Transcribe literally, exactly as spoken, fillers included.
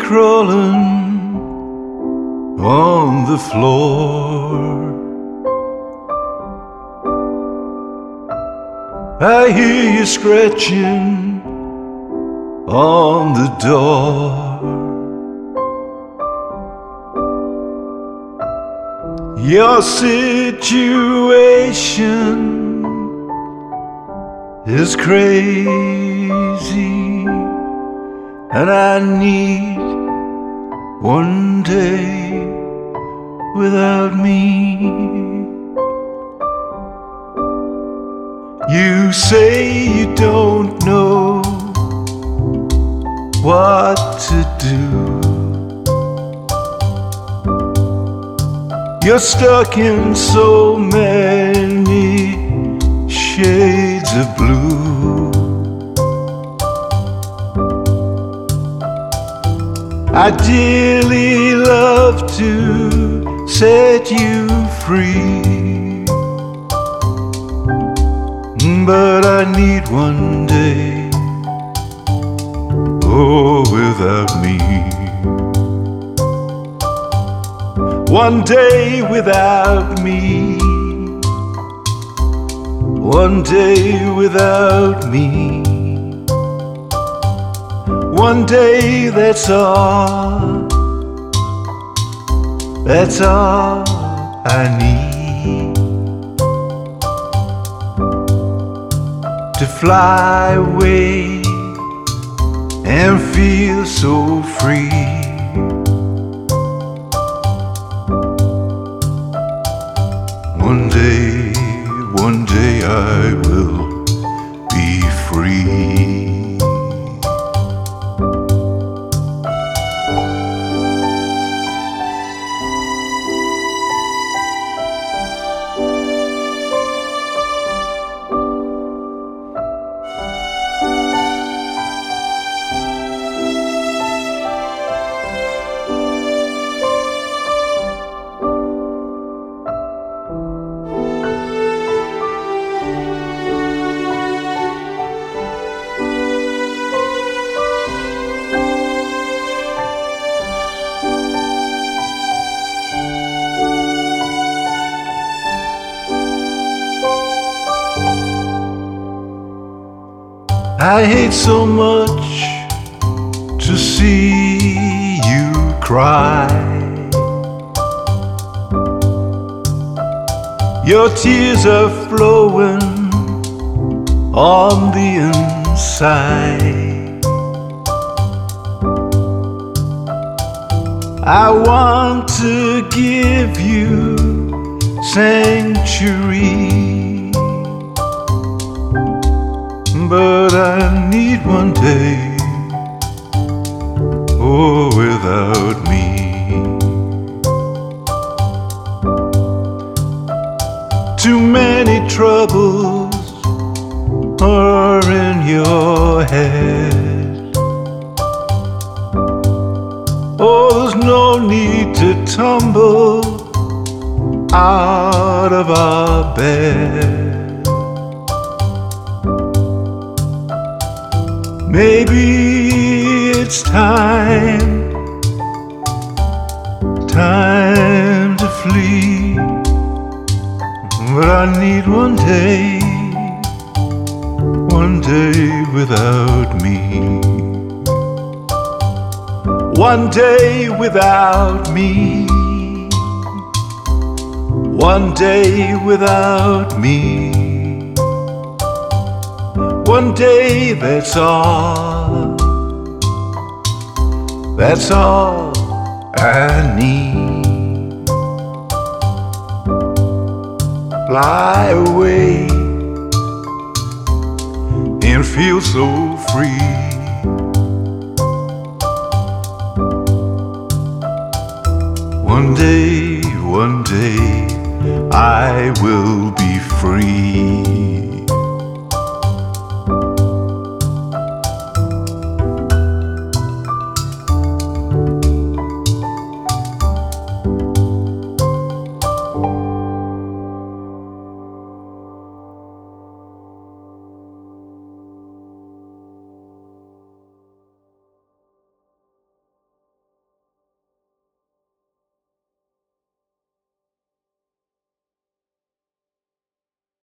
crawling on the floor. I hear you scratching on the door. Your situation is crazy, and I need one day without me. You say you don't know what to do. You're stuck in so many shades of blue. I'd dearly love to set you free, but I need one day, oh, without me. One day without me. One day without me. One day, that's all. That's all I need to fly away and feel so free. One day, one day I will be free. I hate so much to see you cry. Your tears are flowing on the inside. I want to give you sanctuary, but I need one day, oh, without me. Too many troubles are in your head. Oh, there's no need to tumble out of our bed. Maybe it's time, time to flee, but I need one day, one day without me. One day without me. One day without me. One day, that's all. That's all I need. Fly away and feel so free. One day, one day, I will be free.